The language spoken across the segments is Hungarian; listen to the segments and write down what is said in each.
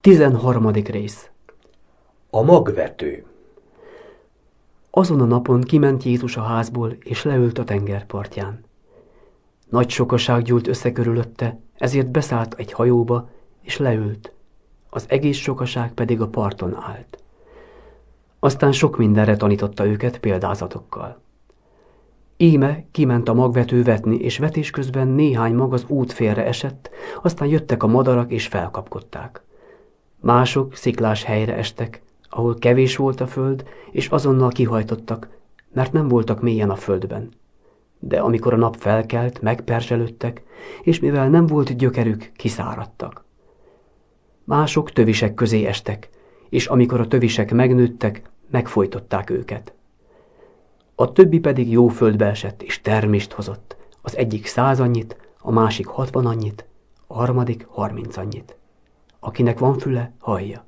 13. rész. A magvető. Azon a napon kiment Jézus a házból, és leült a tengerpartján. Nagy sokaság gyűlt össze körülötte, ezért beszállt egy hajóba, és leült. Az egész sokaság pedig a parton állt. Aztán sok mindenre tanította őket példázatokkal. Íme kiment a magvető vetni, és vetés közben néhány mag az út félre esett, aztán jöttek a madarak, és felkapkodták. Mások sziklás helyre estek, ahol kevés volt a föld, és azonnal kihajtottak, mert nem voltak mélyen a földben. De amikor a nap felkelt, megperzselődtek, és mivel nem volt gyökerük, kiszáradtak. Mások tövisek közé estek, és amikor a tövisek megnőttek, megfojtották őket. A többi pedig jó földbe esett, és termést hozott, az egyik 100 annyit, a másik 60 annyit, a harmadik 30 annyit. Akinek van füle, hallja.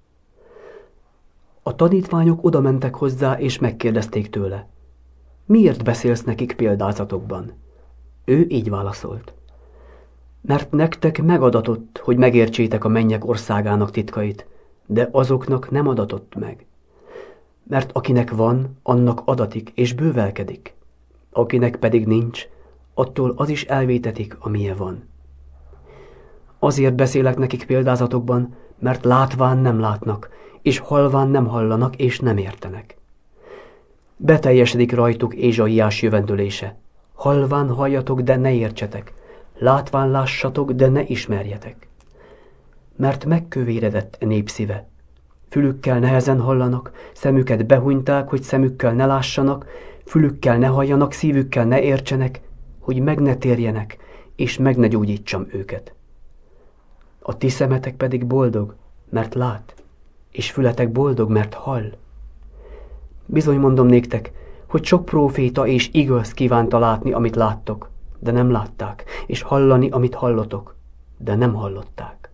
A tanítványok odamentek hozzá, és megkérdezték tőle: miért beszélsz nekik példázatokban? Ő így válaszolt: mert nektek megadatott, hogy megértsétek a mennyek országának titkait, de azoknak nem adatott meg. Mert akinek van, annak adatik, és bővelkedik. Akinek pedig nincs, attól az is elvétetik, amilyen van. Azért beszélek nekik példázatokban, mert látván nem látnak, és hallván nem hallanak, és nem értenek. Beteljesedik rajtuk Ézsaiás jövendölése: hallván halljatok, de ne értsetek, látván lássatok, de ne ismerjetek. Mert megkövéredett a nép szíve. Fülükkel nehezen hallanak, szemüket behunyták, hogy szemükkel ne lássanak, fülükkel ne halljanak, szívükkel ne értsenek, hogy meg ne térjenek, és meg ne gyógyítsam őket. A ti szemetek pedig boldog, mert lát, és fületek boldog, mert hall. Bizony mondom néktek, hogy sok próféta és igaz kívánta látni, amit láttok, de nem látták, és hallani, amit hallotok, de nem hallották.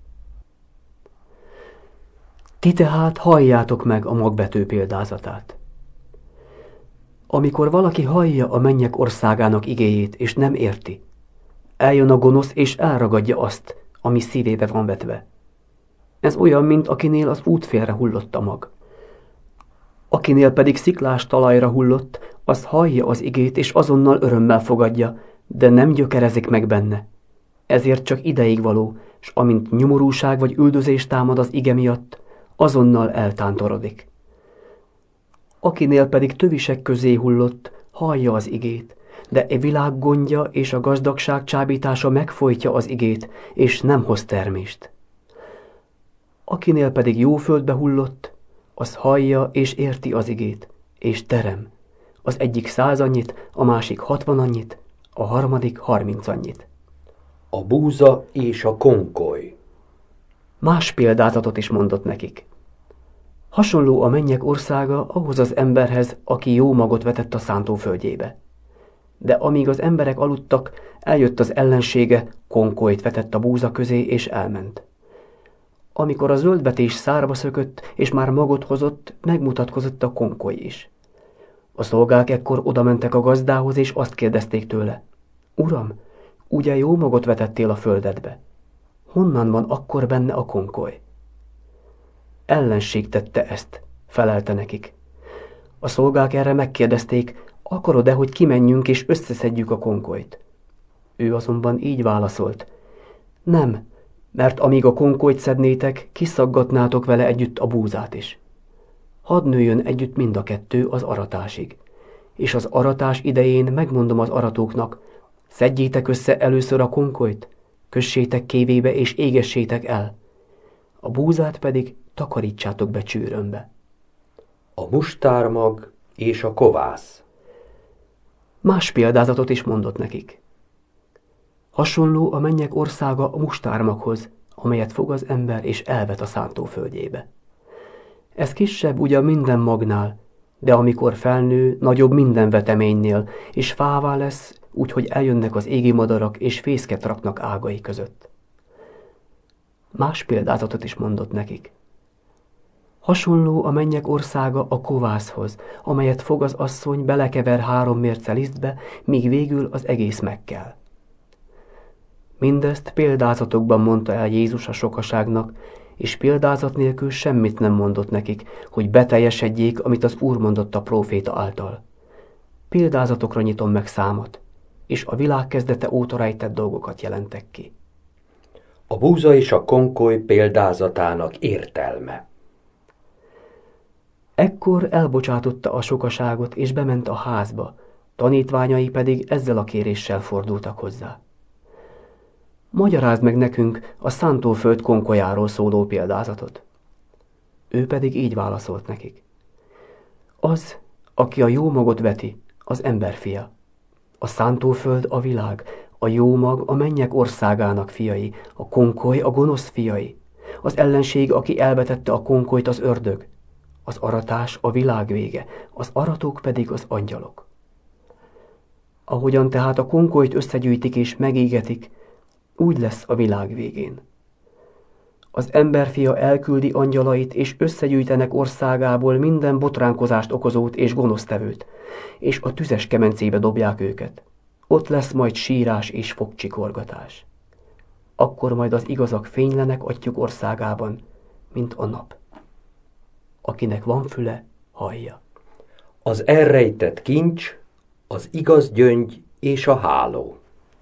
Ti tehát halljátok meg a magvető példázatát. Amikor valaki hallja a mennyek országának igéjét, és nem érti, eljön a gonosz, és elragadja azt, ami szívébe van vetve. Ez olyan, mint akinél az útfélre hullott a mag. Akinél pedig sziklás talajra hullott, az hallja az igét, és azonnal örömmel fogadja, de nem gyökerezik meg benne. Ezért csak ideig való, s amint nyomorúság vagy üldözés támad az ige miatt, azonnal eltántorodik. Akinél pedig tövisek közé hullott, hallja az igét, de e világ gondja és a gazdagság csábítása megfojtja az igét, és nem hoz termést. Akinél pedig jó földbe hullott, az hallja és érti az igét, és terem. Az egyik 100 annyit, a másik 60 annyit, a harmadik 30 annyit. A búza és a konkoly. Más példázatot is mondott nekik. Hasonló a mennyek országa ahhoz az emberhez, aki jó magot vetett a szántóföldjébe. De amíg az emberek aludtak, eljött az ellensége, konkolyt vetett a búza közé, és elment. Amikor a zöldvetés szárba szökött, és már magot hozott, megmutatkozott a konkoly is. A szolgák ekkor odamentek a gazdához, és azt kérdezték tőle: Uram, ugye jó magot vetettél a földedbe? Honnan van akkor benne a konkoly? Ellenség tette ezt, felelte nekik. A szolgák erre megkérdezték: akarod-e, hogy kimenjünk és összeszedjük a konkolyt? Ő azonban így válaszolt: nem, mert amíg a konkolyt szednétek, kiszaggatnátok vele együtt a búzát is. Hadd nőjön együtt mind a kettő az aratásig. És az aratás idején megmondom az aratóknak: szedjétek össze először a konkolyt, kössétek kévébe és égessétek el. A búzát pedig takarítsátok be csőrömbe. A mustármag és a kovász. Más példázatot is mondott nekik. Hasonló a mennyek országa a mustármaghoz, amelyet fog az ember és elvet a szántóföldjébe. Ez kisebb ugyan minden magnál, de amikor felnő, nagyobb minden veteménynél, és fává lesz, úgyhogy eljönnek az égi madarak, és fészket raknak ágai között. Más példázatot is mondott nekik. Hasonló a mennyek országa a kovászhoz, amelyet fog az asszony, belekever 3 mérce lisztbe, míg végül az egész megkel. Mindezt példázatokban mondta el Jézus a sokaságnak, és példázat nélkül semmit nem mondott nekik, hogy beteljesedjék, amit az Úr mondott a próféta által. Példázatokra nyitom meg számot, és a világ kezdete óta rejtett dolgokat jelentek ki. A búza és a konkoly példázatának értelme. Ekkor elbocsátotta a sokaságot, és bement a házba, tanítványai pedig ezzel a kéréssel fordultak hozzá. Magyarázd meg nekünk a szántóföld konkolyáról szóló példázatot. Ő pedig így válaszolt nekik. Az, aki a jó magot veti, az emberfia. A szántóföld a világ, a jó mag a mennyek országának fiai, a konkoly a gonosz fiai. Az ellenség, aki elvetette a konkolyt, az ördög. Az aratás a világ vége, az aratók pedig az angyalok. Ahogyan tehát a konkolyt összegyűjtik és megégetik, úgy lesz a világ végén. Az emberfia elküldi angyalait, és összegyűjtenek országából minden botránkozást okozót és gonosztevőt, és a tüzes kemencébe dobják őket. Ott lesz majd sírás és fogcsikorgatás. Akkor majd az igazak fénylenek atyjuk országában, mint a nap. Akinek van füle, hallja. Az elrejtett kincs, az igaz gyöngy és a háló.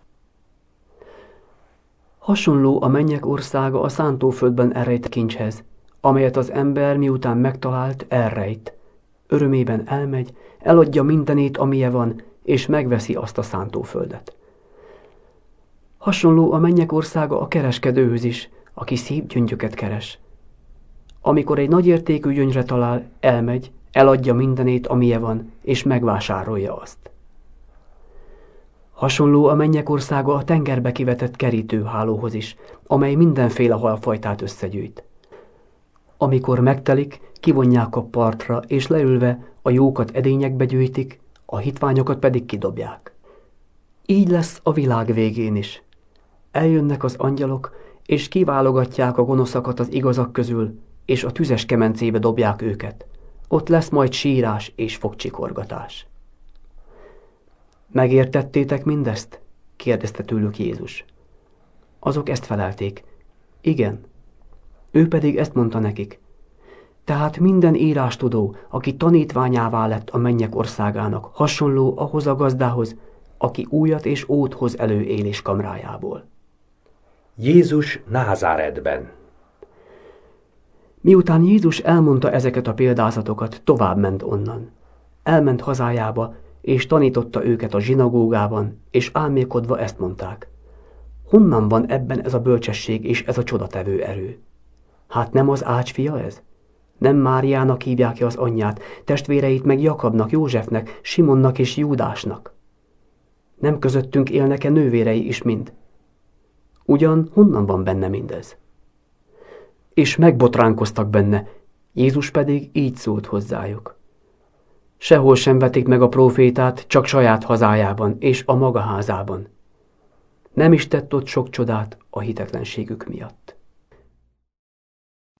Hasonló a mennyek országa a szántóföldben elrejtett kincshez, amelyet az ember miután megtalált, elrejt. Örömében elmegy, eladja mindenét, amilyen van, és megveszi azt a szántóföldet. Hasonló a mennyek országa a kereskedőhöz is, aki szép gyöngyöket keres. Amikor egy nagyértékű gyöngyre talál, elmegy, eladja mindenét, amilyen van, és megvásárolja azt. Hasonló a mennyek országa a tengerbe kivetett kerítőhálóhoz is, amely mindenféle halfajtát összegyűjt. Amikor megtelik, kivonják a partra, és leülve a jókat edényekbe gyűjtik, a hitványokat pedig kidobják. Így lesz a világ végén is. Eljönnek az angyalok, és kiválogatják a gonoszakat az igazak közül, és a tüzes kemencébe dobják őket. Ott lesz majd sírás és fogcsikorgatás. Megértettétek mindezt? Kérdezte tőlük Jézus. Azok ezt felelték. Igen. Ő pedig ezt mondta nekik. Tehát minden írástudó, aki tanítványává lett a mennyek országának, hasonló ahhoz a gazdához, aki újat és ót hoz elő éléskamrájából. Jézus Názáretben. Miután Jézus elmondta ezeket a példázatokat, továbbment onnan. Elment hazájába, és tanította őket a zsinagógában, és álmélkodva ezt mondták. Honnan van ebben ez a bölcsesség és ez a csodatevő erő? Hát nem az Ács fia ez? Nem Máriának hívják ki az anyját, testvéreit meg Jakabnak, Józsefnek, Simonnak és Júdásnak? Nem közöttünk élnek-e nővérei is mind? Ugyan honnan van benne mindez? És megbotránkoztak benne, Jézus pedig így szólt hozzájuk. Sehol sem vetik meg a prófétát, csak saját hazájában és a maga házában. Nem is tett ott sok csodát a hitetlenségük miatt.